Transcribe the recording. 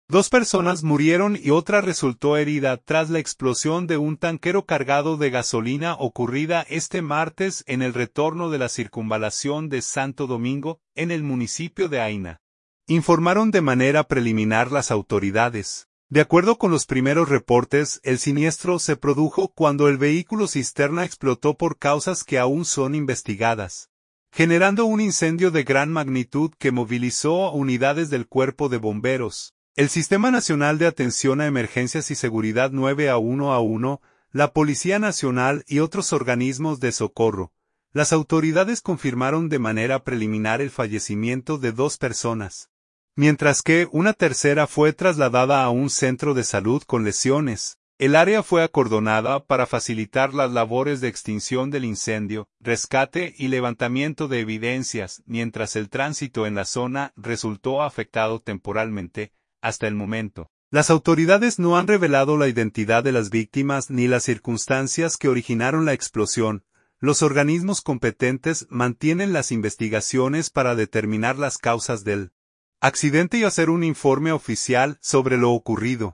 Dos personas murieron y otra resultó herida tras la explosión de un tanquero cargado de gasolina ocurrida este martes en el retorno de la circunvalación de Santo Domingo, en el municipio de Aina. Informaron de manera preliminar las autoridades. De acuerdo con los primeros reportes, el siniestro se produjo cuando el vehículo cisterna explotó por causas que aún son investigadas, generando un incendio de gran magnitud que movilizó unidades del Cuerpo de Bomberos, el Sistema Nacional de Atención a Emergencias y Seguridad 911, la Policía Nacional y otros organismos de socorro. Las autoridades confirmaron de manera preliminar el fallecimiento de 2 personas, mientras que una tercera fue trasladada a un centro de salud con lesiones. El área fue acordonada para facilitar las labores de extinción del incendio, rescate y levantamiento de evidencias, mientras el tránsito en la zona resultó afectado temporalmente, hasta el momento. Las autoridades no han revelado la identidad de las víctimas ni las circunstancias que originaron la explosión. Los organismos competentes mantienen las investigaciones para determinar las causas del accidente y hacer un informe oficial sobre lo ocurrido.